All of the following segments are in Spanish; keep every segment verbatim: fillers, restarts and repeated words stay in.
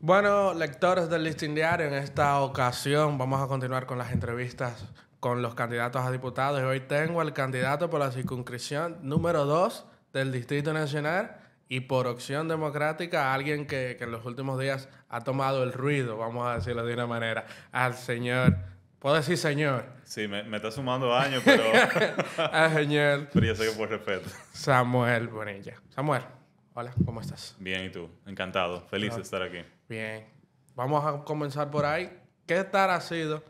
Bueno, lectores del Listín Diario, en esta ocasión vamos a continuar con las entrevistas con los candidatos a diputados. Y hoy tengo al candidato por la circunscripción número dos del Distrito Nacional y por Opción Democrática, alguien que, que en los últimos días ha tomado el ruido, vamos a decirlo de una manera, al señor, ¿puedo decir señor? Sí, me, me está sumando años, pero... al señor... pero yo sé que por respeto. Samuel Bonilla. Samuel, hola, ¿cómo estás? Bien, ¿y tú? Encantado. Feliz no. de estar aquí. Bien. Vamos a comenzar por ahí. ¿Qué tal ha sido,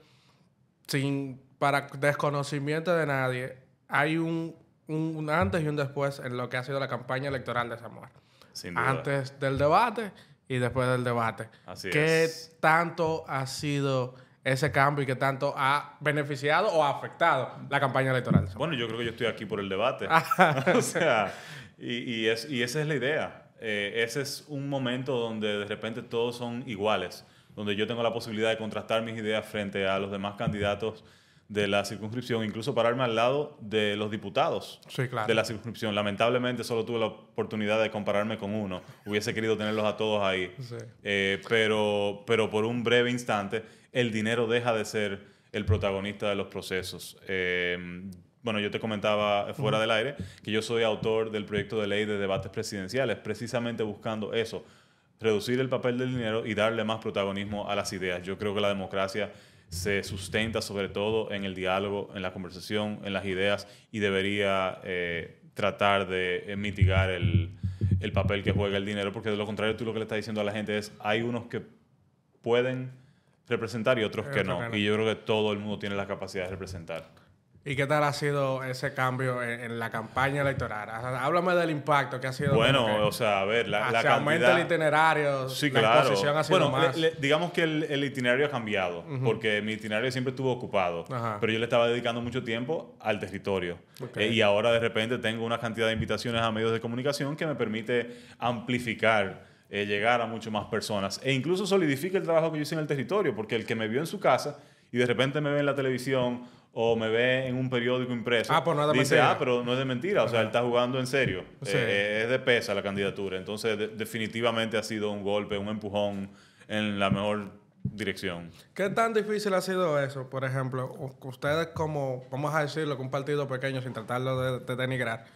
sin para desconocimiento de nadie, hay un, un, un antes y un después en lo que ha sido la campaña electoral de Samuel? Sin duda. Antes del debate y después del debate. Así ¿Qué es. tanto ha sido ese cambio y qué tanto ha beneficiado o ha afectado la campaña electoral de Samuel? Bueno, yo creo que yo estoy aquí por el debate. O sea, y, y, es, y esa es la idea. Eh, ese es un momento donde de repente todos son iguales, donde yo tengo la posibilidad de contrastar mis ideas frente a los demás candidatos de la circunscripción, incluso pararme al lado de los diputados sí, claro. de la circunscripción. Lamentablemente solo tuve la oportunidad de compararme con uno. Hubiese querido tenerlos a todos ahí. Sí. Eh, pero, pero por un breve instante, el dinero deja de ser el protagonista de los procesos. Eh, Bueno, yo te comentaba fuera uh-huh. del aire que yo soy autor del proyecto de ley de debates presidenciales, precisamente buscando eso, reducir el papel del dinero y darle más protagonismo a las ideas. Yo creo que la democracia se sustenta sobre todo en el diálogo, en la conversación, en las ideas y debería eh, tratar de eh, mitigar el, el papel que juega el dinero, porque de lo contrario tú lo que le estás diciendo a la gente es hay unos que pueden representar y otros que no. Y yo creo que todo el mundo tiene la capacidad de representar. ¿Y qué tal ha sido ese cambio en, en la campaña electoral? Háblame del impacto que ha sido. Bueno, o sea, a ver, la, la cantidad... aumenta el itinerario, sí, la claro. exposición ha sido bueno, más... le, le, digamos que el, el itinerario ha cambiado, uh-huh. porque mi itinerario siempre estuvo ocupado, uh-huh. pero yo le estaba dedicando mucho tiempo al territorio. Okay. Eh, y ahora de repente tengo una cantidad de invitaciones a medios de comunicación que me permite amplificar, eh, llegar a muchas más personas. E incluso solidifica el trabajo que yo hice en el territorio, porque el que me vio en su casa y de repente me ve en la televisión o me ve en un periódico impreso, ah, pues no es de dice, mentira. ah, pero no es de mentira, o sea, él está jugando en serio, sí. eh, es de pesa la candidatura, entonces de, definitivamente ha sido un golpe, un empujón en la mejor dirección. ¿Qué tan difícil ha sido eso? Por ejemplo, ustedes como, vamos a decirlo, que un partido pequeño, sin tratarlo de, de denigrar,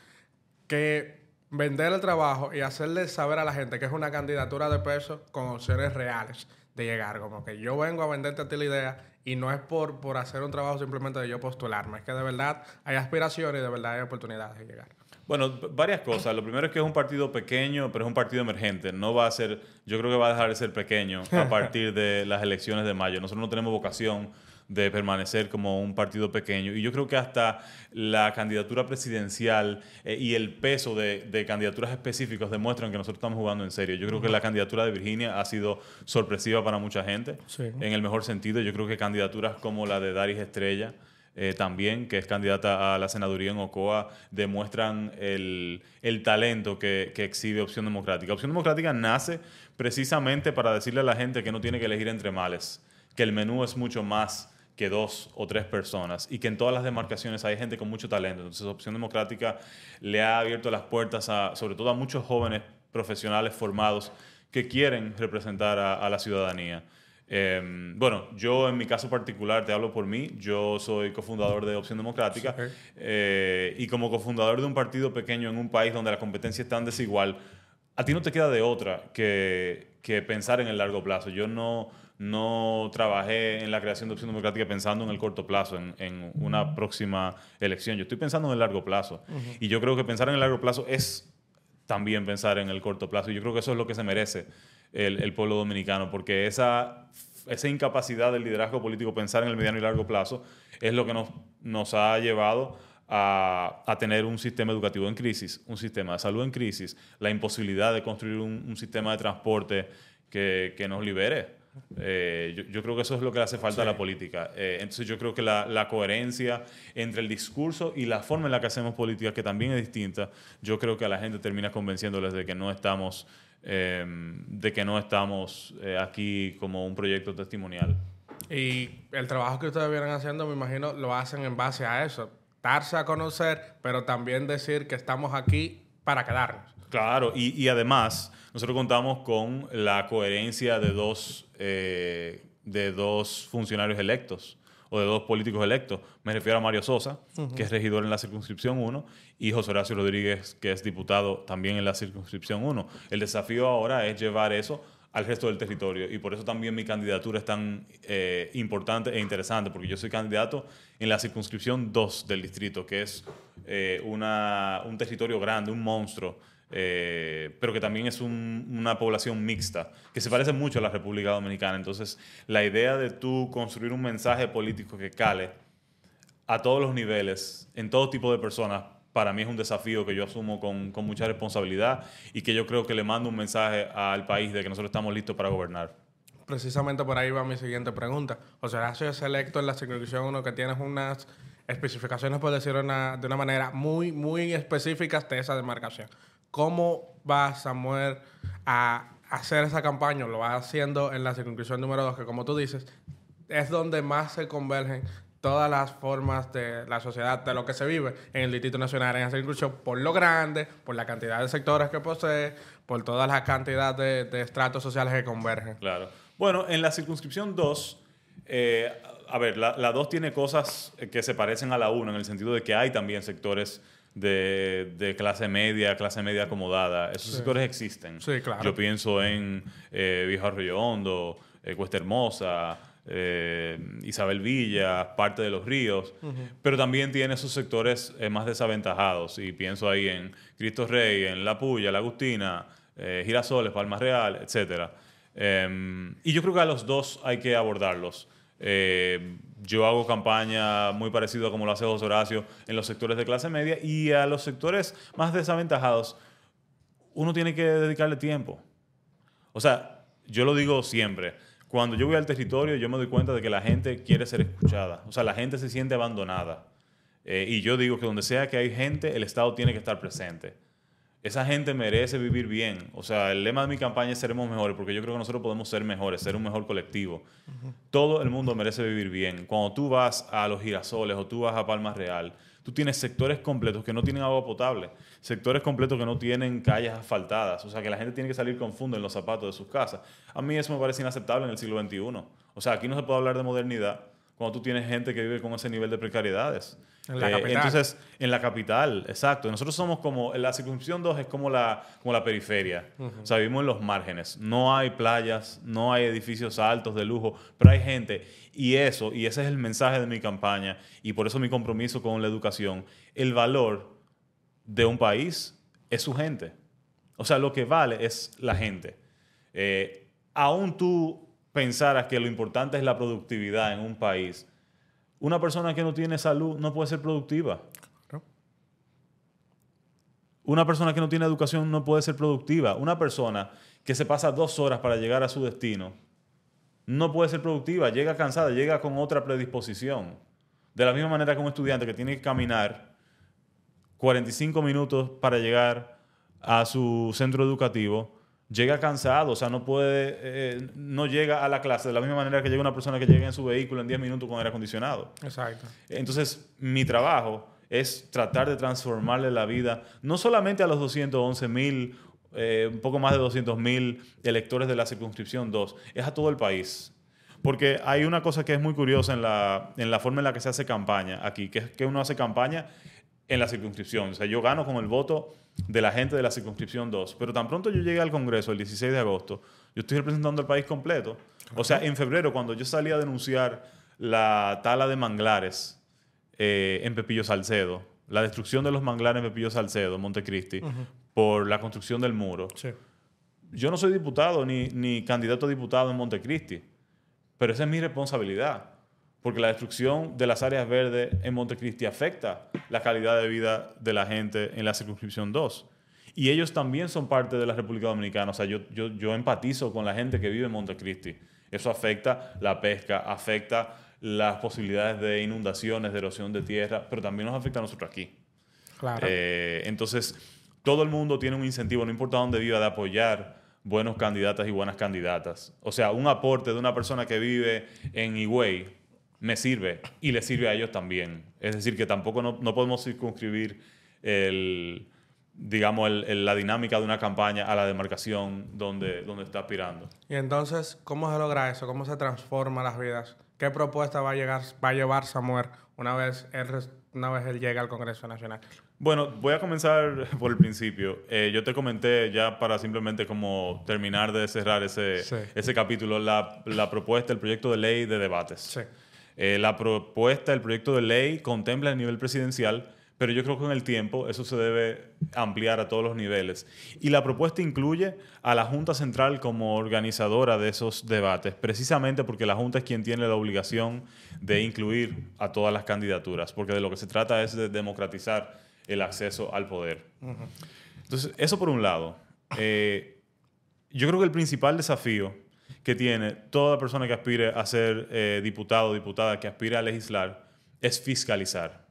que vender el trabajo y hacerle saber a la gente que es una candidatura de peso con opciones reales de llegar, como que yo vengo a venderte a ti la idea y no es por, por hacer un trabajo simplemente de yo postularme, es que de verdad hay aspiraciones y de verdad hay oportunidades de llegar. Bueno, varias cosas. Lo primero es que es un partido pequeño, pero es un partido emergente. No va a ser, yo creo que va a dejar de ser pequeño a partir de las elecciones de mayo. Nosotros no tenemos vocación de permanecer como un partido pequeño. Y yo creo que hasta la candidatura presidencial eh, y el peso de, de candidaturas específicas demuestran que nosotros estamos jugando en serio. Yo creo que la candidatura de Virginia ha sido sorpresiva para mucha gente, sí. en el mejor sentido. Yo creo que candidaturas como la de Daris Estrella, eh, también, que es candidata a la senaduría en Ocoa, demuestran el, el talento que, que exhibe Opción Democrática. Opción Democrática nace precisamente para decirle a la gente que no tiene que elegir entre males, que el menú es mucho más que dos o tres personas y que en todas las demarcaciones hay gente con mucho talento. Entonces, Opción Democrática le ha abierto las puertas, a, sobre todo a muchos jóvenes profesionales formados que quieren representar a, a la ciudadanía. Eh, bueno, yo en mi caso particular, te hablo por mí, yo soy cofundador de Opción Democrática sí. eh, y como cofundador de un partido pequeño en un país donde la competencia es tan desigual, a ti no te queda de otra que, que pensar en el largo plazo. Yo no... No trabajé en la creación de Opción Democrática pensando en el corto plazo, en, en una próxima elección. Yo estoy pensando en el largo plazo. Uh-huh. Y yo creo que pensar en el largo plazo es también pensar en el corto plazo. Y yo creo que eso es lo que se merece el, el pueblo dominicano, porque esa, esa incapacidad del liderazgo político, pensar en el mediano y largo plazo, es lo que nos, nos ha llevado a, a tener un sistema educativo en crisis, un sistema de salud en crisis, la imposibilidad de construir un, un sistema de transporte que, que nos libere. Eh, yo, yo creo que eso es lo que le hace falta sí. a la política. Eh, entonces yo creo que la, la coherencia entre el discurso y la forma en la que hacemos política, que también es distinta, yo creo que a la gente termina convenciéndoles de que no estamos, eh, de que no estamos eh, aquí como un proyecto testimonial. Y el trabajo que ustedes vienen haciendo, me imagino, lo hacen en base a eso. Darse a conocer, pero también decir que estamos aquí para quedarnos. Claro, y, y además nosotros contamos con la coherencia de dos, eh, de dos funcionarios electos o de dos políticos electos. Me refiero a Mario Sosa, uh-huh. que es regidor en la circunscripción uno, y José Horacio Rodríguez, que es diputado también en la circunscripción uno. El desafío ahora es llevar eso al resto del territorio, y por eso también mi candidatura es tan eh, importante e interesante, porque yo soy candidato en la circunscripción dos del distrito, que es eh, una, un territorio grande, un monstruo, eh, pero que también es un, una población mixta, que se parece mucho a la República Dominicana. Entonces, la idea de tú construir un mensaje político que cale a todos los niveles, en todo tipo de personas, para mí es un desafío que yo asumo con, con mucha responsabilidad y que yo creo que le mando un mensaje al país de que nosotros estamos listos para gobernar. Precisamente por ahí va mi siguiente pregunta. José Horacio es electo en la circunscripción uno, que tienes unas especificaciones, por decirlo una, de una manera muy, muy específicas de esa demarcación. ¿Cómo va Samuel a hacer esa campaña? Lo va haciendo en la circunscripción número dos, que como tú dices, es donde más se convergen todas las formas de la sociedad, de lo que se vive en el Distrito Nacional, en esa circunscripción, por lo grande, por la cantidad de sectores que posee, por toda la cantidad de, de estratos sociales que convergen. Claro. Bueno, en la circunscripción dos, eh, a ver, la, la dos tiene cosas que se parecen a la uno, en el sentido de que hay también sectores de, de clase media, clase media acomodada. Esos sí. sectores existen. Sí, claro. Yo pienso en eh, Viejo Arroyo Hondo, eh, Cuesta Hermosa, Eh, Isabel Villa, parte de Los Ríos, uh-huh. pero también tiene esos sectores eh, más desaventajados, y pienso ahí en Cristo Rey, en La Puya, La Agustina, eh, Girasoles, Palma Real, etcétera. Eh, y yo creo que a los dos hay que abordarlos. Eh, yo hago campaña muy parecida como lo hace José Horacio en los sectores de clase media, y a los sectores más desaventajados uno tiene que dedicarle tiempo. O sea, yo lo digo siempre. Cuando yo voy al territorio, yo me doy cuenta de que la gente quiere ser escuchada. O sea, la gente se siente abandonada. Eh, y yo digo que donde sea que hay gente, el Estado tiene que estar presente. Esa gente merece vivir bien. O sea, el lema de mi campaña es seremos mejores, porque yo creo que nosotros podemos ser mejores, ser un mejor colectivo. Uh-huh. Todo el mundo merece vivir bien. Cuando tú vas a Los Girasoles o tú vas a Palma Real, tú tienes sectores completos que no tienen agua potable, sectores completos que no tienen calles asfaltadas, o sea, que la gente tiene que salir con fundo en los zapatos de sus casas. A mí eso me parece inaceptable en el siglo veintiuno. O sea, aquí no se puede hablar de modernidad cuando tú tienes gente que vive con ese nivel de precariedades. En la eh, capital. Entonces, en la capital, exacto. Nosotros somos como, la circunscripción dos es como la, como la periferia. Uh-huh. O sea, vivimos en los márgenes. No hay playas, no hay edificios altos de lujo, pero hay gente. Y eso, y ese es el mensaje de mi campaña, y por eso mi compromiso con la educación. El valor de un país es su gente. O sea, lo que vale es la gente. Eh, aún tú pensaras que lo importante es la productividad en un país, una persona que no tiene salud no puede ser productiva. ¿No? Una persona que no tiene educación no puede ser productiva. Una persona que se pasa dos horas para llegar a su destino no puede ser productiva. Llega cansada, llega con otra predisposición. De la misma manera que un estudiante que tiene que caminar cuarenta y cinco minutos para llegar a su centro educativo, llega cansado, o sea, no puede, eh, no llega a la clase de la misma manera que llega una persona que llega en su vehículo en diez minutos con aire acondicionado. Exacto. Entonces, mi trabajo es tratar de transformarle la vida, no solamente a los doscientos once mil, eh, un poco más de doscientos mil electores de la circunscripción dos, es a todo el país. Porque hay una cosa que es muy curiosa en la, en la forma en la que se hace campaña aquí, que es que uno hace campaña en la circunscripción. O sea, yo gano con el voto de la gente de la circunscripción dos. Pero tan pronto yo llegué al Congreso el dieciséis de agosto, yo estoy representando al país completo. O sea, en febrero, cuando yo salí a denunciar la tala de manglares eh, en Pepillo Salcedo, la destrucción de los manglares en Pepillo Salcedo, Montecristi, uh-huh. por la construcción del muro, sí. yo no soy diputado ni, ni candidato a diputado en Montecristi, pero esa es mi responsabilidad. Porque la destrucción de las áreas verdes en Montecristi afecta la calidad de vida de la gente en la circunscripción dos. Y ellos también son parte de la República Dominicana. O sea, yo, yo, yo empatizo con la gente que vive en Montecristi. Eso afecta la pesca, afecta las posibilidades de inundaciones, de erosión de tierra, pero también nos afecta a nosotros aquí. Claro. Eh, entonces, todo el mundo tiene un incentivo, no importa dónde viva, de apoyar buenos candidatas y buenas candidatas. O sea, un aporte de una persona que vive en Higüey me sirve y le sirve a ellos también. Es decir, que tampoco no, no podemos circunscribir el, digamos, el, el, la dinámica de una campaña a la demarcación donde, donde está aspirando. Y entonces, ¿cómo se logra eso? ¿Cómo se transforman las vidas? ¿Qué propuesta va a, llegar, va a llevar Samuel una vez él, una vez él llegue al Congreso Nacional? Bueno, voy a comenzar por el principio. Eh, yo te comenté ya para simplemente como terminar de cerrar ese, sí. ese capítulo, la, la propuesta, el proyecto de ley de debates. Sí. Eh, la propuesta, el proyecto de ley contempla el nivel presidencial, pero yo creo que con el tiempo eso se debe ampliar a todos los niveles. Y la propuesta incluye a la Junta Central como organizadora de esos debates, precisamente porque la Junta es quien tiene la obligación de incluir a todas las candidaturas, porque de lo que se trata es de democratizar el acceso al poder. Uh-huh. Entonces, eso por un lado. Eh, yo creo que el principal desafío que tiene toda persona que aspire a ser eh, diputado o diputada, que aspire a legislar, es fiscalizar.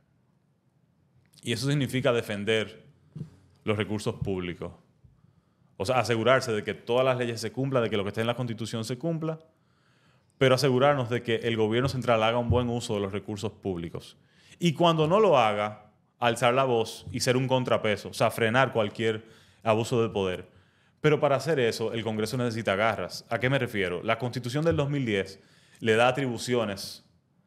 Y eso significa defender los recursos públicos. O sea, asegurarse de que todas las leyes se cumplan, de que lo que esté en la Constitución se cumpla, pero asegurarnos de que el gobierno central haga un buen uso de los recursos públicos. Y cuando no lo haga, alzar la voz y ser un contrapeso, o sea, frenar cualquier abuso de poder. Pero para hacer eso, el Congreso necesita garras. ¿A qué me refiero? La Constitución del dos mil diez le da atribuciones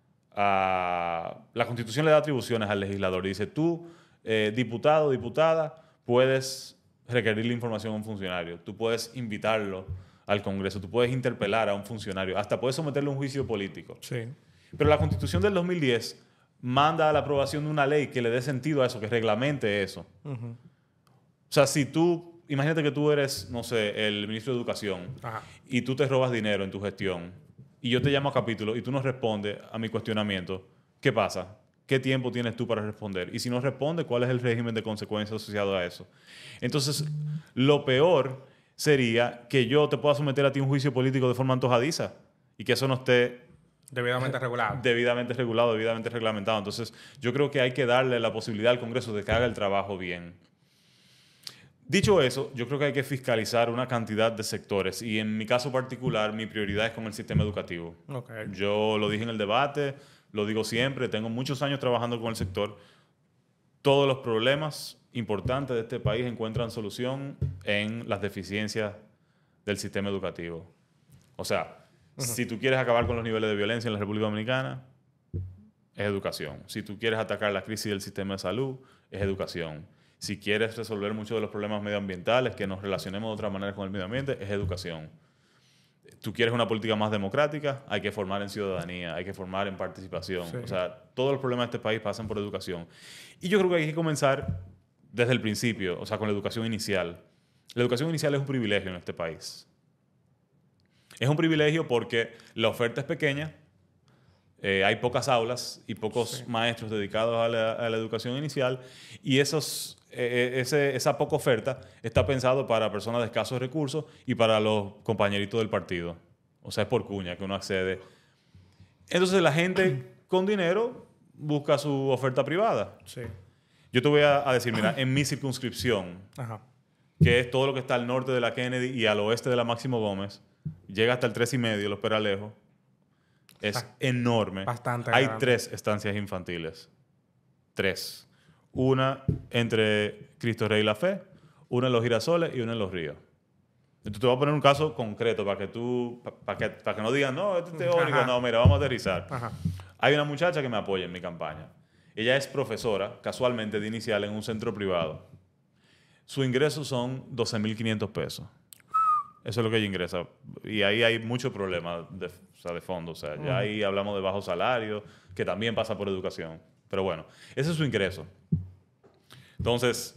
a... La Constitución le da atribuciones al legislador. Dice, tú, eh, diputado, diputada, puedes requerir la información a un funcionario. Tú puedes invitarlo al Congreso. Tú puedes interpelar a un funcionario. Hasta puedes someterle a un juicio político. Sí. Pero la Constitución del dos mil diez manda a la aprobación de una ley que le dé sentido a eso, que reglamente eso. Uh-huh. O sea, si tú, imagínate que tú eres, no sé, el ministro de Educación, ajá, y tú te robas dinero en tu gestión y yo te llamo a capítulo y tú no respondes a mi cuestionamiento, ¿qué pasa? ¿Qué tiempo tienes tú para responder? Y si no respondes, ¿cuál es el régimen de consecuencias asociado a eso? Entonces, lo peor sería que yo te pueda someter a ti a un juicio político de forma antojadiza y que eso no esté debidamente regulado. Debidamente regulado, debidamente reglamentado. Entonces, yo creo que hay que darle la posibilidad al Congreso de que haga el trabajo bien. Dicho eso, yo creo que hay que fiscalizar una cantidad de sectores y en mi caso particular, mi prioridad es con el sistema educativo. Okay. Yo lo dije en el debate, lo digo siempre, tengo muchos años trabajando con el sector. Todos los problemas importantes de este país encuentran solución en las deficiencias del sistema educativo. O sea, Uh-huh. si tú quieres acabar con los niveles de violencia en la República Dominicana, es educación. Si tú quieres atacar la crisis del sistema de salud, es educación. Si quieres resolver muchos de los problemas medioambientales, que nos relacionemos de otra manera con el medio ambiente, es educación. Tú quieres una política más democrática, hay que formar en ciudadanía, hay que formar en participación. Sí. O sea, todos los problemas de este país pasan por educación. Y yo creo que hay que comenzar desde el principio, o sea, con la educación inicial. La educación inicial es un privilegio en este país. Es un privilegio porque la oferta es pequeña, eh, hay pocas aulas y pocos sí. maestros dedicados a la, a la educación inicial y esos, eh, ese, esa poca oferta está pensado para personas de escasos recursos y para los compañeritos del partido. O sea, es por cuña que uno accede. Entonces la gente con dinero busca su oferta privada. Sí. Yo te voy a, a decir, mira, en mi circunscripción, Ajá. que es todo lo que está al norte de la Kennedy y al oeste de la Máximo Gómez, llega hasta el tres y medio, Los Peralejos. Es ah, enorme. Bastante Hay grande. tres estancias infantiles. Tres. Una entre Cristo Rey y la Fe, una en Los Girasoles y una en Los Ríos. Entonces te voy a poner un caso concreto para que tú, para que, para que no digan, no, esto es teórico. Ajá. No, mira, vamos a aterrizar. Ajá. Hay una muchacha que me apoya en mi campaña. Ella es profesora, casualmente de inicial, en un centro privado. Su ingreso son doce mil quinientos pesos. Eso es lo que ella ingresa. Y ahí hay muchos problemas de, o sea, de fondo. O sea, ya ahí hablamos de bajo salario, que también pasa por educación. Pero bueno, ese es su ingreso. Entonces,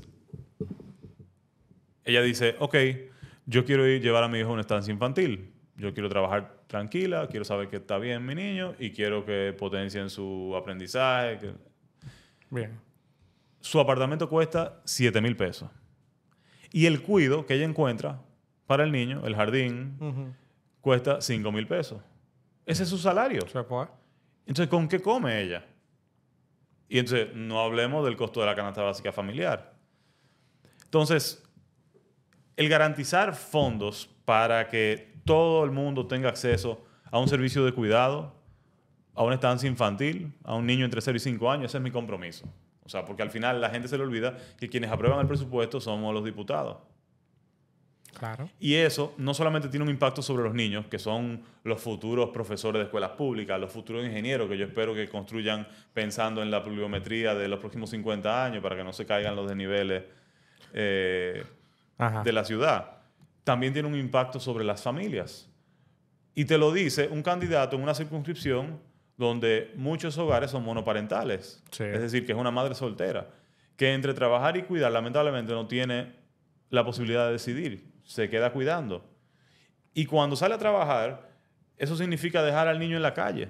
ella dice, ok, yo quiero ir llevar a mi hijo a una estancia infantil. Yo quiero trabajar tranquila, quiero saber que está bien mi niño y quiero que potencien su aprendizaje. Que... Bien. Su apartamento cuesta siete mil pesos. Y el cuido que ella encuentra para el niño, el jardín, uh-huh. cuesta cinco mil pesos. Ese es su salario. ¿Se puede? Entonces, ¿con qué come ella? Y entonces, no hablemos del costo de la canasta básica familiar. Entonces, el garantizar fondos para que todo el mundo tenga acceso a un servicio de cuidado, a una estancia infantil, a un niño entre cero y cinco años, ese es mi compromiso. O sea, porque al final la gente se le olvida que quienes aprueban el presupuesto somos los diputados. Claro. Y eso no solamente tiene un impacto sobre los niños, que son los futuros profesores de escuelas públicas, los futuros ingenieros que yo espero que construyan pensando en la pluviometría de los próximos cincuenta años para que no se caigan los desniveles eh, de la ciudad. También tiene un impacto sobre las familias. Y te lo dice un candidato en una circunscripción donde muchos hogares son monoparentales. Sí. Es decir, que es una madre soltera, que entre trabajar y cuidar lamentablemente no tiene la posibilidad de decidir. Se queda cuidando. Y cuando sale a trabajar, eso significa dejar al niño en la calle.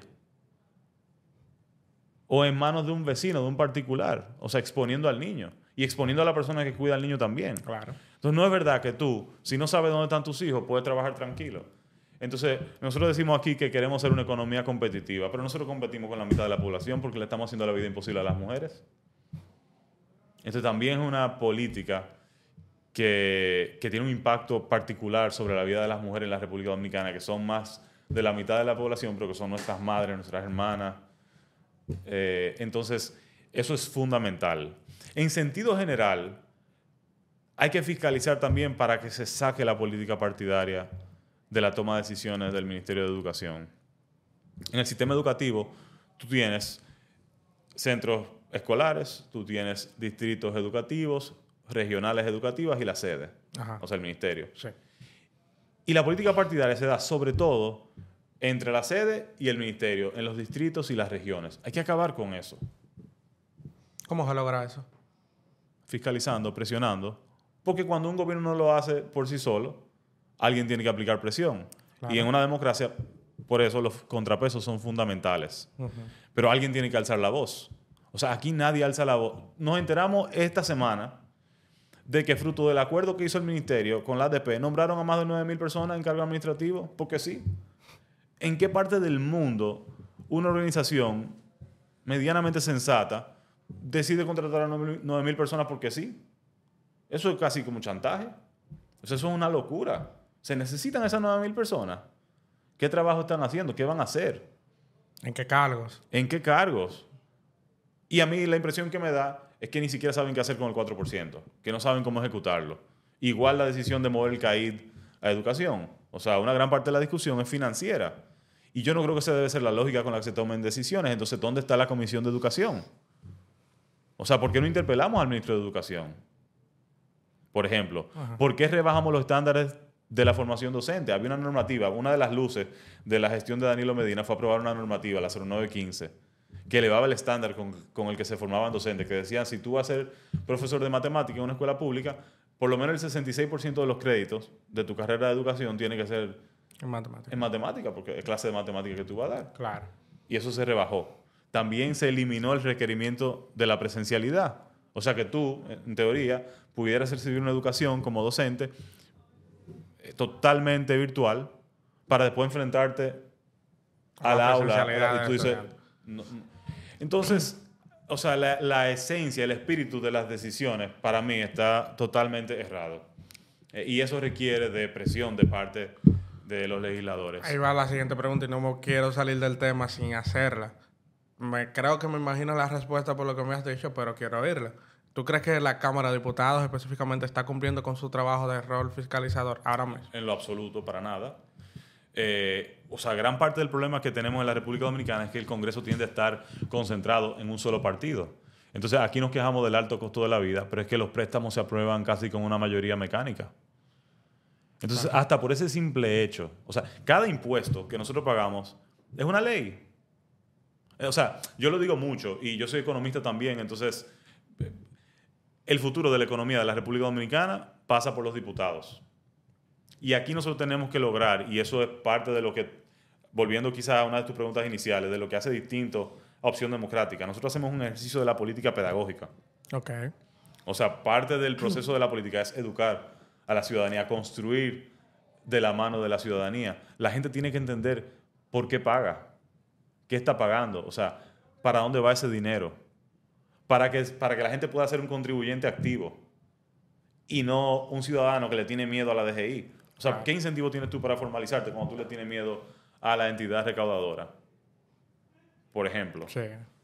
O en manos de un vecino, de un particular. O sea, exponiendo al niño. Y exponiendo a la persona que cuida al niño también. Claro. Entonces, no es verdad que tú, si no sabes dónde están tus hijos, puedes trabajar tranquilo. Entonces, nosotros decimos aquí que queremos ser una economía competitiva, pero nosotros competimos con la mitad de la población porque le estamos haciendo la vida imposible a las mujeres. Entonces, también es una política Que, que tiene un impacto particular sobre la vida de las mujeres en la República Dominicana, que son más de la mitad de la población, pero que son nuestras madres, nuestras hermanas. Eh, entonces, eso es fundamental. En sentido general, hay que fiscalizar también para que se saque la política partidaria de la toma de decisiones del Ministerio de Educación. En el sistema educativo, tú tienes centros escolares, tú tienes distritos educativos, regionales educativas y la sede, Ajá. o sea, el ministerio. Sí. Y la política partidaria se da sobre todo entre la sede y el ministerio, en los distritos y las regiones. Hay que acabar con eso. ¿Cómo se logra eso? Fiscalizando, presionando, porque cuando un gobierno no lo hace por sí solo, alguien tiene que aplicar presión. Claro. Y en una democracia, por eso los contrapesos son fundamentales. Uh-huh. Pero alguien tiene que alzar la voz. O sea, aquí nadie alza la voz. Nos enteramos esta semana de que fruto del acuerdo que hizo el ministerio con la A D P nombraron a más de nueve mil personas en cargo administrativo, porque sí. ¿En qué parte del mundo una organización medianamente sensata decide contratar a nueve mil personas porque sí? Eso es casi como chantaje. O sea, eso es una locura. ¿Se necesitan esas nueve mil personas? ¿Qué trabajo están haciendo? ¿Qué van a hacer? ¿En qué cargos? ¿En qué cargos? Y a mí la impresión que me da es que ni siquiera saben qué hacer con el cuatro por ciento, que no saben cómo ejecutarlo. Igual la decisión de mover el C A I D a educación. O sea, una gran parte de la discusión es financiera. Y yo no creo que esa debe ser la lógica con la que se tomen decisiones. Entonces, ¿dónde está la Comisión de Educación? O sea, ¿por qué no interpelamos al ministro de Educación? Por ejemplo, Ajá. ¿por qué rebajamos los estándares de la formación docente? Había una normativa, una de las luces de la gestión de Danilo Medina fue aprobar una normativa, la cero nueve quince, que elevaba el estándar con, con el que se formaban docentes, que decían, si tú vas a ser profesor de matemática en una escuela pública, por lo menos el sesenta y seis por ciento de los créditos de tu carrera de educación tiene que ser en matemática. En matemática, porque es clase de matemática que tú vas a dar. Claro. Y eso se rebajó. También se eliminó el requerimiento de la presencialidad. O sea que tú, en teoría, pudieras recibir una educación como docente totalmente virtual para después enfrentarte al aula. Y tú dices, no, no. Entonces, o sea, la, la esencia, el espíritu de las decisiones, para mí, está totalmente errado. Eh, y eso requiere de presión de parte de los legisladores. Ahí va la siguiente pregunta y no me quiero salir del tema sin hacerla. Me, creo que me imagino la respuesta por lo que me has dicho, pero quiero oírla. ¿Tú crees que la Cámara de Diputados específicamente está cumpliendo con su trabajo de rol fiscalizador ahora mismo? En lo absoluto, para nada. Eh, o sea, gran parte del problema que tenemos en la República Dominicana es que el Congreso tiende a estar concentrado en un solo partido. Entonces, aquí nos quejamos del alto costo de la vida, pero es que los préstamos se aprueban casi con una mayoría mecánica. Entonces, Ajá. hasta por ese simple hecho, o sea, cada impuesto que nosotros pagamos es una ley. O sea, yo lo digo mucho y yo soy economista también, entonces el futuro de la economía de la República Dominicana pasa por los diputados. Y aquí nosotros tenemos que lograr, y eso es parte de lo que, volviendo quizás a una de tus preguntas iniciales, de lo que hace distinto a Opción Democrática. Nosotros hacemos un ejercicio de la política pedagógica. Ok. O sea, parte del proceso de la política es educar a la ciudadanía, construir de la mano de la ciudadanía. La gente tiene que entender por qué paga, qué está pagando, o sea, para dónde va ese dinero, para que, para que la gente pueda ser un contribuyente activo y no un ciudadano que le tiene miedo a la D G I. O sea, ¿qué incentivo tienes tú para formalizarte cuando tú le tienes miedo a la entidad recaudadora? Por ejemplo. Sí.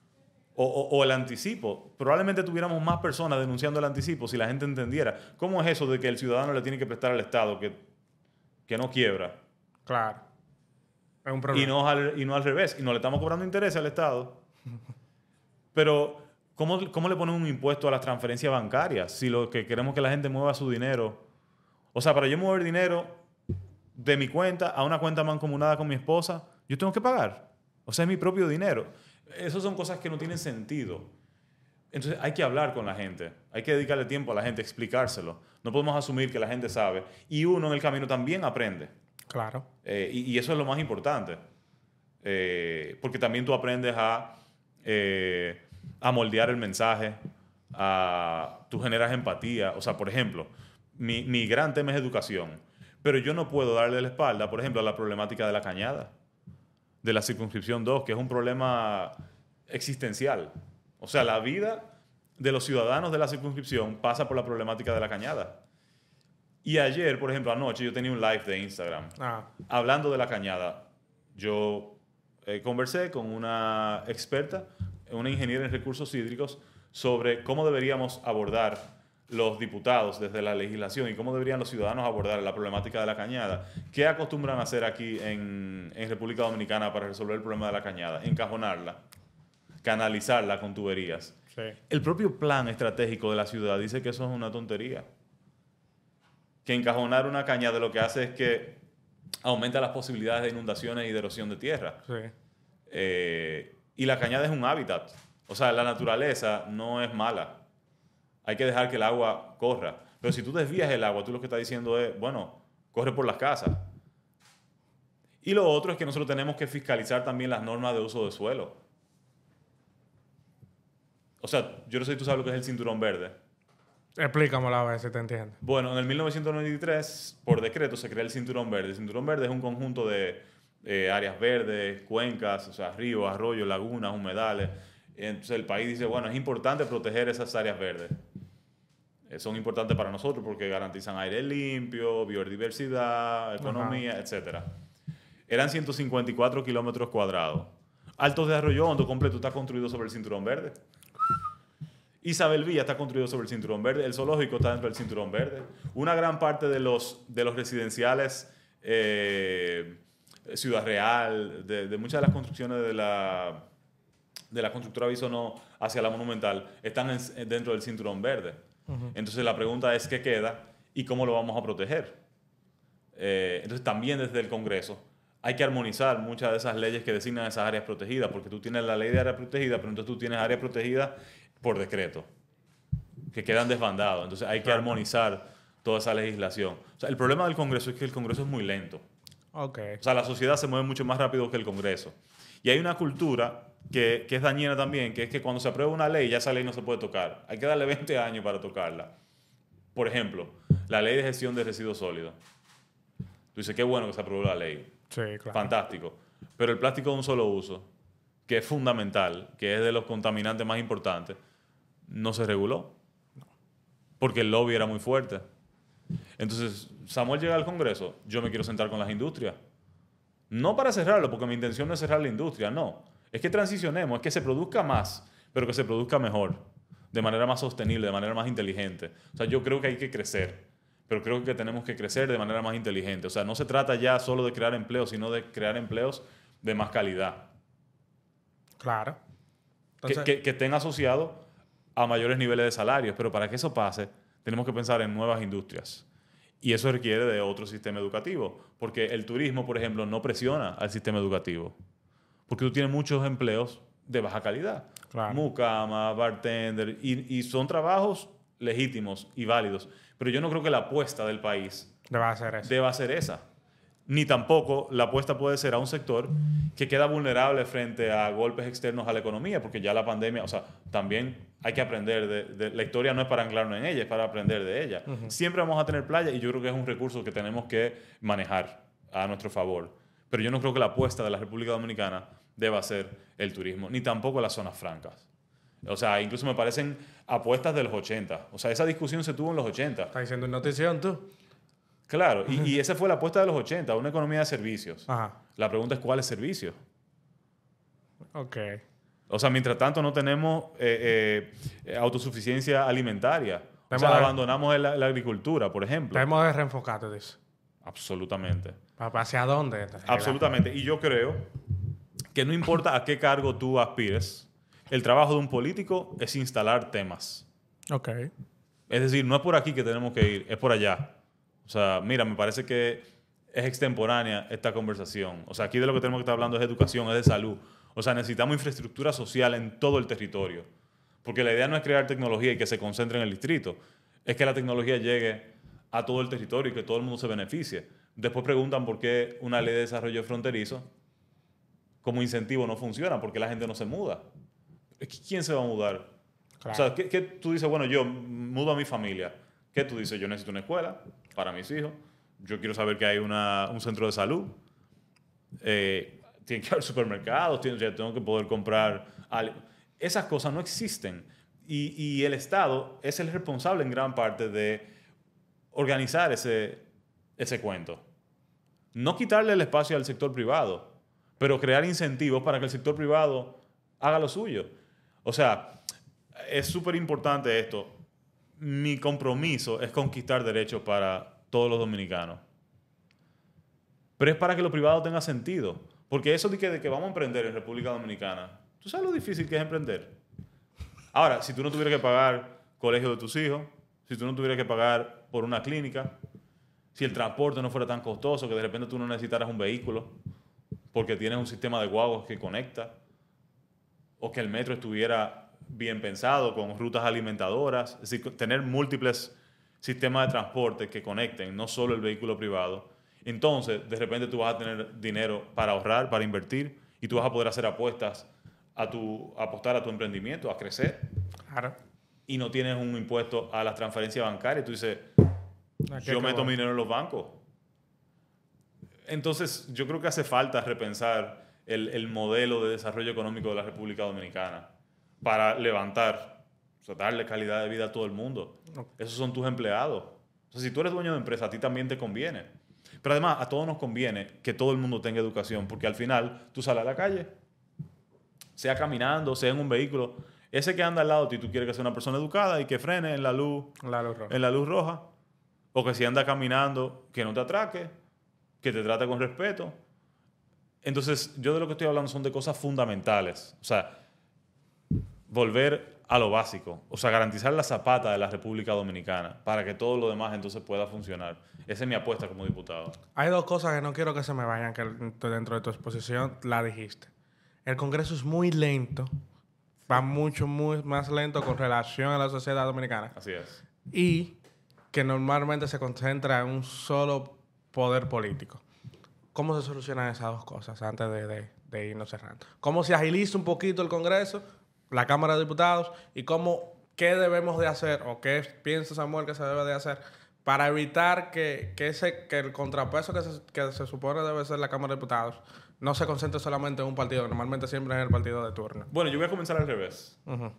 O, o, o el anticipo. Probablemente tuviéramos más personas denunciando el anticipo si la gente entendiera. ¿Cómo es eso de que el ciudadano le tiene que prestar al Estado que, que no quiebra? Claro. Es un Y problema. no, al, y no al revés. Y no le estamos cobrando interés al Estado. Pero, ¿cómo, ¿cómo le ponen un impuesto a las transferencias bancarias si lo que queremos es que la gente mueva su dinero? O sea, para yo mover dinero de mi cuenta a una cuenta mancomunada con mi esposa, yo tengo que pagar. O sea, es mi propio dinero. Esas son cosas que no tienen sentido. Entonces hay que hablar con la gente. Hay que dedicarle tiempo a la gente, explicárselo. No podemos asumir que la gente sabe. Y uno en el camino también aprende. Claro. Eh, y, y eso es lo más importante. Eh, porque también tú aprendes a, eh, a moldear el mensaje, a, tú generas empatía. O sea, por ejemplo, mi, mi gran tema es educación, pero yo no puedo darle la espalda, por ejemplo, a la problemática de la cañada, de la circunscripción dos, que es un problema existencial. O sea, la vida de los ciudadanos de la circunscripción pasa por la problemática de la cañada. Y ayer, por ejemplo, anoche, yo tenía un live de Instagram Ah. hablando de la cañada. Yo eh, conversé con una experta, una ingeniera en recursos hídricos, sobre cómo deberíamos abordar los diputados desde la legislación y cómo deberían los ciudadanos abordar la problemática de la cañada. ¿Qué acostumbran a hacer aquí en, en República Dominicana para resolver el problema de la cañada? Encajonarla, canalizarla con tuberías. Sí. El propio plan estratégico de la ciudad dice que eso es una tontería. Que encajonar una cañada lo que hace es que aumenta las posibilidades de inundaciones y de erosión de tierra. Sí. Eh, y la cañada es un hábitat. O sea, la naturaleza no es mala. Hay que dejar que el agua corra. Pero si tú desvías el agua, tú lo que estás diciendo es, bueno, corre por las casas. Y lo otro es que nosotros tenemos que fiscalizar también las normas de uso de suelo. O sea, yo no sé si tú sabes lo que es el cinturón verde. Explícamelo a ver si te entiendo. Bueno, en el mil novecientos noventa y tres, por decreto, se crea el cinturón verde. El cinturón verde es un conjunto de eh, áreas verdes, cuencas, o sea, ríos, arroyos, lagunas, humedales. Entonces el país dice, bueno, es importante proteger esas áreas verdes. Eh, son importantes para nosotros porque garantizan aire limpio, biodiversidad, economía, Ajá. etcétera. Eran ciento cincuenta y cuatro kilómetros cuadrados. Altos de Arroyo Hondo completo está construido sobre el cinturón verde. Isabel Villa está construido sobre el cinturón verde. El zoológico está dentro del cinturón verde. Una gran parte de los, de los residenciales, eh, Ciudad Real, de, de muchas de las construcciones de la, de la constructora Bisonó hacia la Monumental, están en, dentro del cinturón verde. Uh-huh. Entonces la pregunta es qué queda y cómo lo vamos a proteger. Eh, entonces también desde el Congreso hay que armonizar muchas de esas leyes que designan esas áreas protegidas, porque tú tienes la ley de área protegida, pero entonces tú tienes área protegida por decreto, que quedan desbandados. Entonces hay que armonizar toda esa legislación. O sea, el problema del Congreso es que el Congreso es muy lento. Okay. O sea, la sociedad se mueve mucho más rápido que el Congreso. Y hay una cultura que, que es dañina también, que es que cuando se aprueba una ley, ya esa ley no se puede tocar. Hay que darle veinte años para tocarla. Por ejemplo, la ley de gestión de residuos sólidos. Tú dices, qué bueno que se aprobó la ley. Sí, claro. Fantástico. Pero el plástico de un solo uso, que es fundamental, que es de los contaminantes más importantes, no se reguló. Porque el lobby era muy fuerte. Entonces, Samuel llega al Congreso, yo me quiero sentar con las industrias. No para cerrarlo, porque mi intención no es cerrar la industria, no. Es que transicionemos, es que se produzca más, pero que se produzca mejor, de manera más sostenible, de manera más inteligente. O sea, yo creo que hay que crecer, pero creo que tenemos que crecer de manera más inteligente. O sea, no se trata ya solo de crear empleos, sino de crear empleos de más calidad. Claro. Entonces, que, que, que estén asociados a mayores niveles de salarios, pero para que eso pase, tenemos que pensar en nuevas industrias. Y eso requiere de otro sistema educativo, porque el turismo, por ejemplo, no presiona al sistema educativo, porque tú tienes muchos empleos de baja calidad. Claro. Mucama, bartender, y, y son trabajos legítimos y válidos, pero yo no creo que la apuesta del país deba ser esa. Deba ser esa. Ni tampoco la apuesta puede ser a un sector que queda vulnerable frente a golpes externos a la economía, porque ya la pandemia, o sea, también hay que aprender de, de la historia, no es para anclarnos en ella, es para aprender de ella. Uh-huh. Siempre vamos a tener playa y yo creo que es un recurso que tenemos que manejar a nuestro favor. Pero yo no creo que la apuesta de la República Dominicana deba ser el turismo, ni tampoco las zonas francas. O sea, incluso me parecen apuestas de los ochenta. O sea, esa discusión se tuvo en los ochenta. ¿Estás diciendo una notición tú? Claro, y, y esa fue la apuesta de los ochenta, una economía de servicios. Ajá. La pregunta es, ¿cuáles servicios? Ok. O sea, mientras tanto no tenemos eh, eh, autosuficiencia alimentaria. O sea, de, abandonamos la, la agricultura, por ejemplo. Tenemos de reenfocar, tú dices. Absolutamente. ¿Hacia dónde? Absolutamente. Y yo creo que no importa a qué cargo tú aspires, el trabajo de un político es instalar temas. Ok. Es decir, no es por aquí que tenemos que ir, es por allá. O sea, mira, me parece que es extemporánea esta conversación. O sea, aquí de lo que tenemos que estar hablando es de educación, es de salud. O sea, necesitamos infraestructura social en todo el territorio. Porque la idea no es crear tecnología y que se concentre en el distrito. Es que la tecnología llegue a todo el territorio y que todo el mundo se beneficie. Después preguntan por qué una ley de desarrollo fronterizo como incentivo no funciona, porque la gente no se muda. ¿Quién se va a mudar? Claro. O sea, ¿qué, qué tú dices? Bueno, yo mudo a mi familia. ¿Qué tú dices? Yo necesito una escuela para mis hijos. Yo quiero saber que hay una, un centro de salud. Eh, tiene que haber supermercados. Tiene, tengo que poder comprar... Algo. Esas cosas no existen. Y, y el Estado es el responsable en gran parte de organizar ese, ese cuento. No quitarle el espacio al sector privado, pero crear incentivos para que el sector privado haga lo suyo. O sea, es súper importante esto. Mi compromiso es conquistar derechos para todos los dominicanos. Pero es para que lo privado tenga sentido. Porque eso de que, de que vamos a emprender en República Dominicana, ¿tú sabes lo difícil que es emprender? Ahora, si tú no tuvieras que pagar colegio de tus hijos, si tú no tuvieras que pagar por una clínica, si el transporte no fuera tan costoso, que de repente tú no necesitaras un vehículo porque tienes un sistema de guaguas que conecta, o que el metro estuviera bien pensado, con rutas alimentadoras, es decir, tener múltiples sistemas de transporte que conecten, no solo el vehículo privado. Entonces, de repente tú vas a tener dinero para ahorrar, para invertir, y tú vas a poder hacer apuestas a tu, a apostar a tu emprendimiento, a crecer. Claro. Y no tienes un impuesto a las transferencias bancarias. Tú dices, yo meto mi dinero en los bancos. Entonces, yo creo que hace falta repensar el, el modelo de desarrollo económico de la República Dominicana para levantar, o sea, darle calidad de vida a todo el mundo. Esos son tus empleados. O sea, si tú eres dueño de empresa, a ti también te conviene. Pero además, a todos nos conviene que todo el mundo tenga educación, porque al final tú sales a la calle, sea caminando, sea en un vehículo, ese que anda al lado de ti, tú quieres que sea una persona educada y que frene en la luz, la luz roja. en la luz roja, o que si anda caminando, que no te atraque, que te trate con respeto. Entonces, yo de lo que estoy hablando son de cosas fundamentales. O sea, volver a lo básico. O sea, garantizar la zapata de la República Dominicana para que todo lo demás entonces pueda funcionar. Esa es mi apuesta como diputado. Hay dos cosas que no quiero que se me vayan, que dentro de tu exposición la dijiste. El Congreso es muy lento. Va mucho, muy más lento con relación a la sociedad dominicana. Así es. Y que normalmente se concentra en un solo poder político. ¿Cómo se solucionan esas dos cosas antes de, de, de irnos cerrando? ¿Cómo se agiliza un poquito el Congreso, la Cámara de Diputados, y cómo, qué debemos de hacer o qué piensa Samuel que se debe de hacer para evitar que, que, ese, que el contrapeso que se, que se supone debe ser la Cámara de Diputados no se concentre solamente en un partido, que normalmente siempre es el partido de turno? Bueno, yo voy a comenzar al revés. Uh-huh.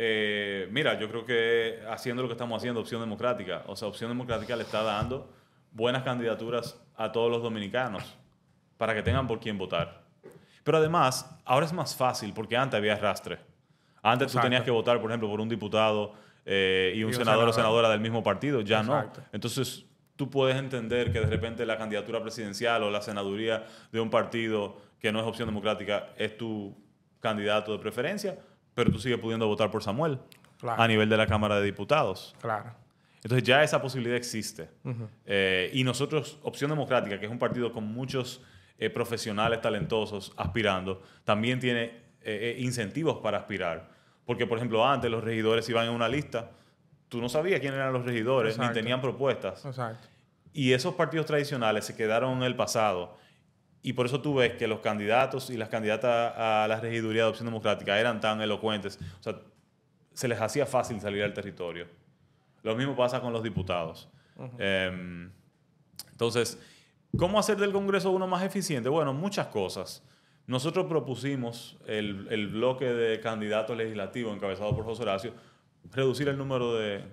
Eh, mira, yo creo que haciendo lo que estamos haciendo, Opción Democrática, o sea, Opción Democrática le está dando buenas candidaturas a todos los dominicanos para que tengan por quién votar. Pero además, ahora es más fácil porque antes había arrastre. Antes Exacto. tú tenías que votar, por ejemplo, por un diputado eh, y un, y un senador, senador o senadora del mismo partido. Ya Exacto. no. Entonces, tú puedes entender que de repente la candidatura presidencial o la senaduría de un partido que no es Opción Democrática es tu candidato de preferencia, pero tú sigues pudiendo votar por Samuel claro. a nivel de la Cámara de Diputados. Claro. Entonces ya esa posibilidad existe. Uh-huh. Eh, y nosotros, Opción Democrática, que es un partido con muchos eh, profesionales talentosos aspirando, también tiene eh, incentivos para aspirar. Porque, por ejemplo, antes los regidores iban en una lista, tú no sabías quiénes eran los regidores, Exacto. ni tenían propuestas. Exacto. Y esos partidos tradicionales se quedaron en el pasado. Y por eso tú ves que los candidatos y las candidatas a la regiduría de Opción Democrática eran tan elocuentes. O sea, se les hacía fácil salir al territorio. Lo mismo pasa con los diputados. Uh-huh. Eh, entonces, ¿cómo hacer del Congreso uno más eficiente? Bueno, muchas cosas. Nosotros propusimos el, el bloque de candidatos legislativos encabezado por José Horacio, reducir el número de,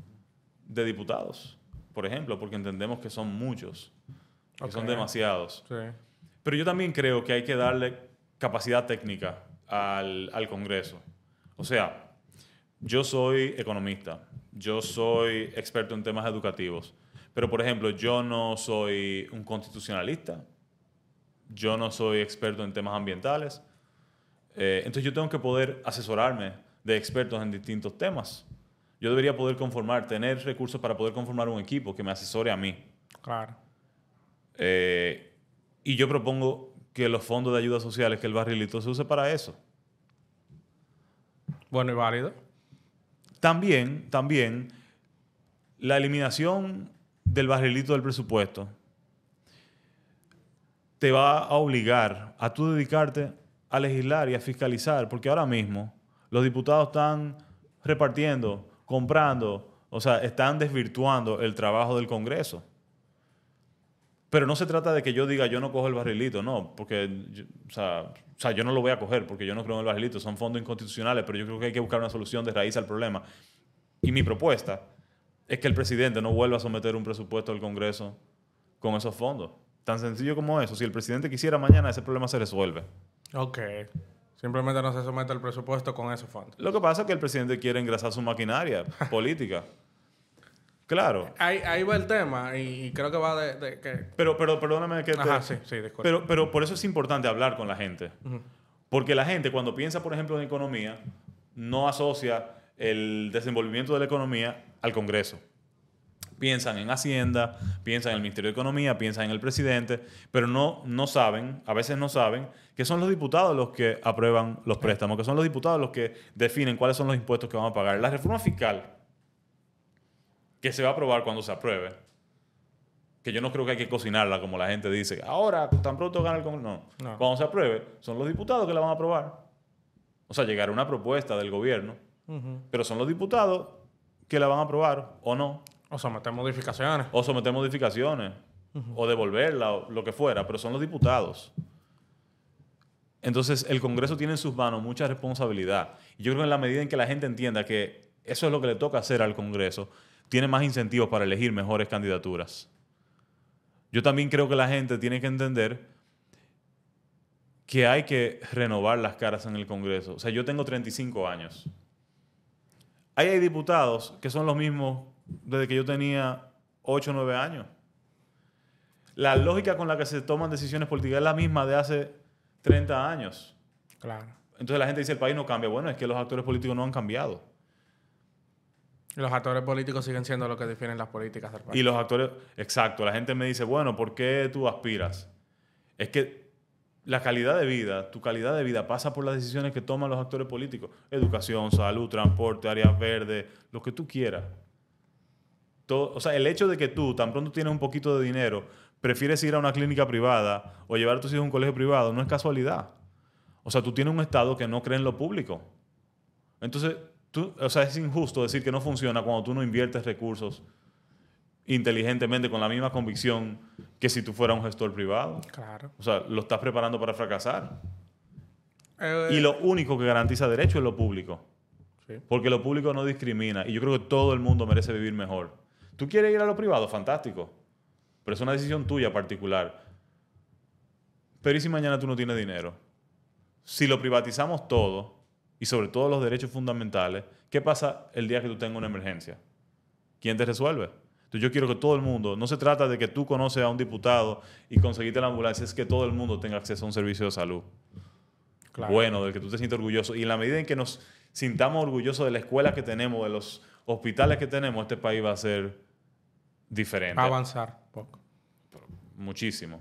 de diputados, por ejemplo, porque entendemos que son muchos, que okay. son demasiados. Sí. Pero yo también creo que hay que darle capacidad técnica al, al Congreso. O sea, yo soy economista, yo soy experto en temas educativos, pero por ejemplo, yo no soy un constitucionalista, yo no soy experto en temas ambientales, eh, entonces yo tengo que poder asesorarme de expertos en distintos temas. Yo debería poder conformar, tener recursos para poder conformar un equipo que me asesore a mí. Claro. Eh, y yo propongo que los fondos de ayudas sociales, que el barrilito se use para eso. Bueno y válido. También, también, la eliminación del barrilito del presupuesto te va a obligar a tú dedicarte a legislar y a fiscalizar, porque ahora mismo los diputados están repartiendo, comprando, o sea, están desvirtuando el trabajo del Congreso. Pero no se trata de que yo diga yo no cojo el barrilito, no, porque yo, o, sea, o sea, yo no lo voy a coger porque yo no creo en el barrilito, son fondos inconstitucionales, pero yo creo que hay que buscar una solución de raíz al problema. Y mi propuesta es que el presidente no vuelva a someter un presupuesto al Congreso con esos fondos. Tan sencillo como eso. Si el presidente quisiera mañana, ese problema se resuelve. Ok. Simplemente no se somete al presupuesto con esos fondos. Lo que pasa es que el presidente quiere engrasar su maquinaria política. Claro. Ahí, ahí va el tema y, y creo que va de, de que... Pero, pero perdóname que... Ajá, te... sí, sí, disculpe. Pero, pero por eso es importante hablar con la gente. Uh-huh. Porque la gente, cuando piensa, por ejemplo, en economía, no asocia el desenvolvimiento de la economía al Congreso. Piensan en Hacienda, piensan en el Ministerio de Economía, piensan en el presidente, pero no, no saben, a veces no saben, que son los diputados los que aprueban los préstamos, que son los diputados los que definen cuáles son los impuestos que van a pagar. La reforma fiscal que se va a aprobar cuando se apruebe, que yo no creo que hay que cocinarla como la gente dice, ahora, tan pronto gana el Congreso. No. no. Cuando se apruebe, son los diputados que la van a aprobar. O sea, llegará una propuesta del gobierno, uh-huh. pero son los diputados que la van a aprobar o no. O someter modificaciones. O someter modificaciones. Uh-huh. O devolverla, o lo que fuera, pero son los diputados. Entonces, el Congreso tiene en sus manos mucha responsabilidad. Y yo creo que en la medida en que la gente entienda que eso es lo que le toca hacer al Congreso, tiene más incentivos para elegir mejores candidaturas. Yo también creo que la gente tiene que entender que hay que renovar las caras en el Congreso. O sea, yo tengo treinta y cinco años. Ahí hay diputados que son los mismos desde que yo tenía ocho o nueve años. La lógica con la que se toman decisiones políticas es la misma de hace treinta años. Claro. Entonces la gente dice, el país no cambia. Bueno, es que los actores políticos no han cambiado. Y los actores políticos siguen siendo los que definen las políticas del país. Y los actores, exacto. La gente me dice, bueno, ¿por qué tú aspiras? Es que la calidad de vida, tu calidad de vida pasa por las decisiones que toman los actores políticos. Educación, salud, transporte, áreas verdes, lo que tú quieras. Todo, o sea, el hecho de que tú, tan pronto tienes un poquito de dinero, prefieres ir a una clínica privada o llevar a tus hijos a un colegio privado, no es casualidad. O sea, tú tienes un Estado que no cree en lo público. Entonces, tú, o sea, es injusto decir que no funciona cuando tú no inviertes recursos inteligentemente con la misma convicción que si tú fueras un gestor privado. Claro. O sea, lo estás preparando para fracasar. Eh, y lo único que garantiza derecho es lo público. Sí. Porque lo público no discrimina. Y yo creo que todo el mundo merece vivir mejor. ¿Tú quieres ir a lo privado? Fantástico. Pero es una decisión tuya particular. Pero ¿y si mañana tú no tienes dinero? Si lo privatizamos todo, y sobre todo los derechos fundamentales, ¿qué pasa el día que tú tengas una emergencia? ¿Quién te resuelve? Entonces yo quiero que todo el mundo, no se trata de que tú conoces a un diputado y conseguiste la ambulancia, es que todo el mundo tenga acceso a un servicio de salud. Claro. Bueno, del que tú te sientas orgulloso. Y en la medida en que nos sintamos orgullosos de la escuela que tenemos, de los hospitales que tenemos, este país va a ser diferente. Va a avanzar poco. Muchísimo.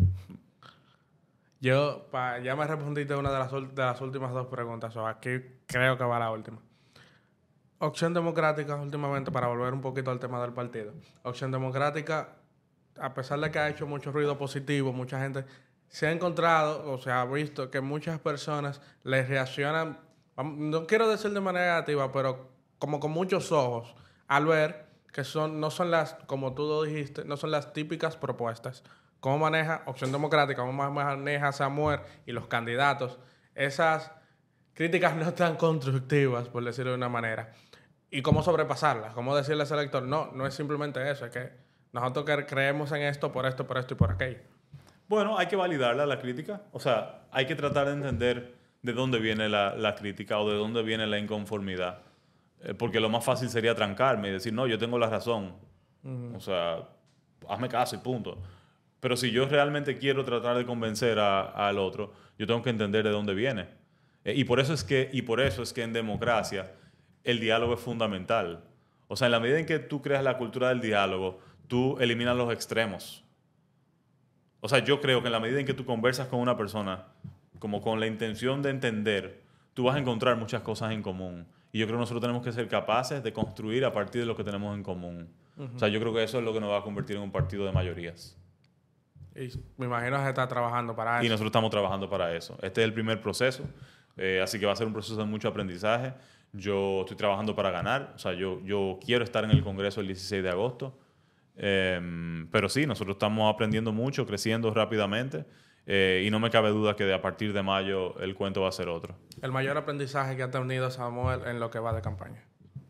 Yo, pa, ya me respondiste una de las, de las últimas dos preguntas. O aquí creo que va la última. Opción Democrática, últimamente, para volver un poquito al tema del partido. Opción Democrática, a pesar de que ha hecho mucho ruido positivo, mucha gente se ha encontrado o se ha visto que muchas personas les reaccionan, no quiero decir de manera negativa, pero como con muchos ojos, al ver que son, no son las, como tú lo dijiste, no son las típicas propuestas. ¿Cómo maneja Opción Democrática? ¿Cómo maneja Samuel y los candidatos? Esas críticas no tan constructivas, por decirlo de una manera. ¿Y cómo sobrepasarlas? ¿Cómo decirle a ese elector? No, no es simplemente eso. Es que nosotros que creemos en esto, por esto, por esto y por aquello. Bueno, hay que validarla la crítica. O sea, hay que tratar de entender de dónde viene la, la crítica o de dónde viene la inconformidad. Eh, porque lo más fácil sería trancarme y decir, no, yo tengo la razón. Uh-huh. O sea, hazme caso y punto. Pero si yo realmente quiero tratar de convencer a, al otro, yo tengo que entender de dónde viene. Eh, y, por eso es que, y por eso es que en democracia el diálogo es fundamental. O sea, en la medida en que tú creas la cultura del diálogo, tú eliminas los extremos. O sea, yo creo que en la medida en que tú conversas con una persona, como con la intención de entender, tú vas a encontrar muchas cosas en común. Y yo creo que nosotros tenemos que ser capaces de construir a partir de lo que tenemos en común. Uh-huh. O sea, yo creo que eso es lo que nos va a convertir en un partido de mayorías. Y me imagino que se está trabajando para eso. Y nosotros estamos trabajando para eso. Este es el primer proceso, eh, así que va a ser un proceso de mucho aprendizaje. Yo estoy trabajando para ganar. O sea, yo, yo quiero estar en el Congreso el dieciséis de agosto. Eh, pero sí, nosotros estamos aprendiendo mucho, creciendo rápidamente. Eh, y no me cabe duda que de a partir de mayo el cuento va a ser otro. ¿El mayor aprendizaje que ha tenido Samuel en lo que va de campaña?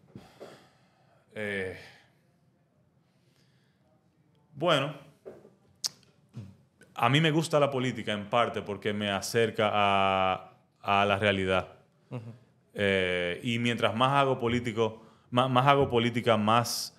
Eh, bueno, a mí me gusta la política en parte porque me acerca a, a la realidad. Uh-huh. Eh, y mientras más hago político, más, más hago política, más,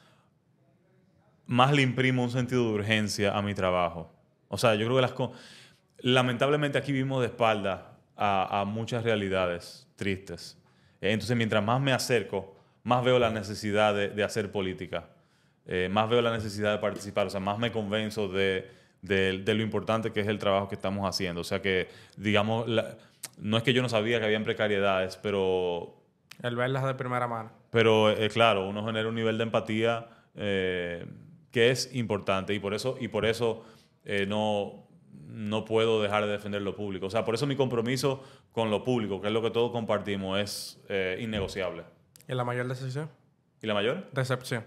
más le imprimo un sentido de urgencia a mi trabajo. O sea, yo creo que las cosas... Lamentablemente aquí vivimos de espalda a, a muchas realidades tristes. Entonces, mientras más me acerco, más veo la necesidad de, de hacer política. Eh, más veo la necesidad de participar. O sea, más me convenzo de, de, de lo importante que es el trabajo que estamos haciendo. O sea que, digamos, la, no es que yo no sabía que habían precariedades, pero... El verlas de primera mano. Pero, eh, claro, uno genera un nivel de empatía eh, que es importante. Y por eso, y por eso eh, no... no puedo dejar de defender lo público. O sea, por eso mi compromiso con lo público, que es lo que todos compartimos, es eh, innegociable. ¿Y la mayor decepción? ¿Y la mayor? Decepción.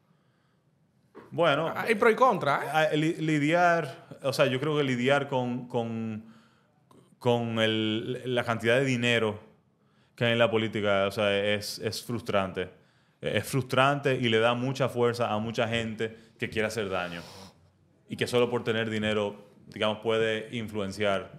Bueno... Hay pro y contra, ¿eh? Lidiar... O sea, yo creo que lidiar con, con, con el, la cantidad de dinero que hay en la política, o sea, es, es frustrante. Es frustrante y le da mucha fuerza a mucha gente que quiere hacer daño. Y que solo por tener dinero... digamos, puede influenciar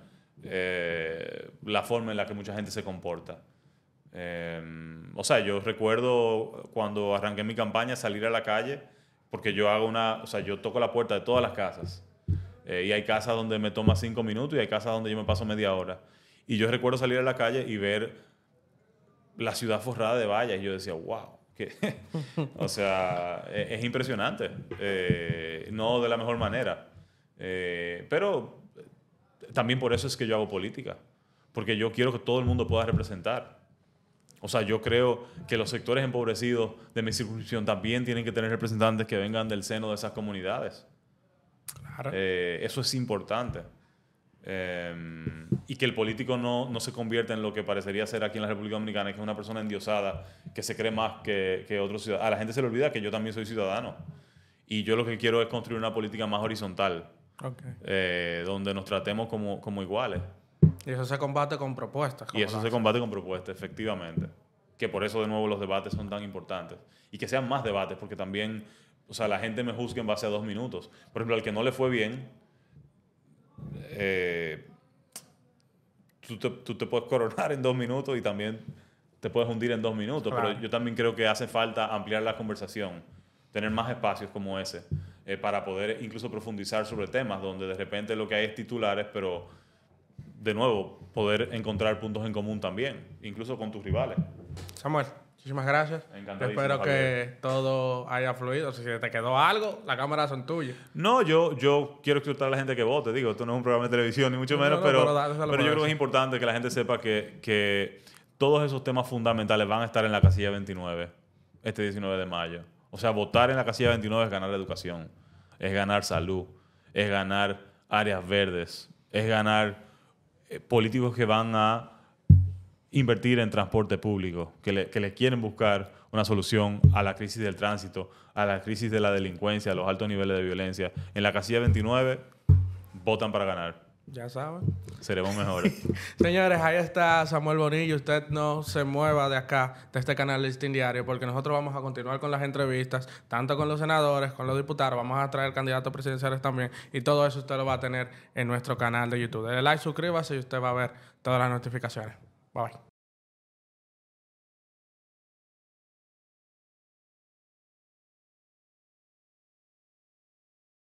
eh, la forma en la que mucha gente se comporta. Eh, o sea, yo recuerdo cuando arranqué mi campaña salir a la calle, porque yo hago una, o sea, yo toco la puerta de todas las casas. Eh, y hay casas donde me toma cinco minutos y hay casas donde yo me paso media hora. Y yo recuerdo salir a la calle y ver la ciudad forrada de vallas y yo decía, wow. Que, o sea, es, es impresionante. Eh, no de la mejor manera. Eh, pero también por eso es que yo hago política, porque yo quiero que todo el mundo pueda representar. O sea, yo creo que los sectores empobrecidos de mi circunscripción también tienen que tener representantes que vengan del seno de esas comunidades. Claro. Eh, eso es importante. Eh, y que el político no, no se convierta en lo que parecería ser aquí en la República Dominicana, que es una persona endiosada, que se cree más que, que otros ciudadanos. A la gente se le olvida que yo también soy ciudadano. Y yo lo que quiero es construir una política más horizontal. Okay. Eh, donde nos tratemos como, como iguales. Y eso se combate con propuestas. Y eso se combate con propuestas, efectivamente. Que por eso, de nuevo, los debates son tan importantes. Y que sean más debates, porque también, o sea, la gente me juzga en base a dos minutos. Por ejemplo, al que no le fue bien, eh, tú, te, tú te puedes coronar en dos minutos y también te puedes hundir en dos minutos. Claro. Pero yo también creo que hace falta ampliar la conversación, tener más espacios como ese. Eh, para poder incluso profundizar sobre temas donde de repente lo que hay es titulares, pero de nuevo, poder encontrar puntos en común también, incluso con tus rivales. Samuel, muchísimas gracias. Espero que todo haya fluido. Si te quedó algo, las cámaras son tuyas. No, yo, yo quiero exhortar a la gente que vote. Digo, esto no es un programa de televisión, ni mucho no, menos, no, no, pero, pero, pero yo creo que es importante que la gente sepa que, que todos esos temas fundamentales van a estar en la casilla veintinueve este diecinueve de mayo. O sea, votar en la casilla veintinueve es ganar la educación, es ganar salud, es ganar áreas verdes, es ganar eh, políticos que van a invertir en transporte público, que le, que le quieren buscar una solución a la crisis del tránsito, a la crisis de la delincuencia, a los altos niveles de violencia. En la casilla veintinueve votan para ganar. Ya saben. Seremos mejores. Señores, ahí está Samuel Bonilla. Usted no se mueva de acá, de este canal Listín Diario, porque nosotros vamos a continuar con las entrevistas, tanto con los senadores, con los diputados. Vamos a traer candidatos presidenciales también. Y todo eso usted lo va a tener en nuestro canal de YouTube. Dele like, suscríbase y usted va a ver todas las notificaciones. Bye.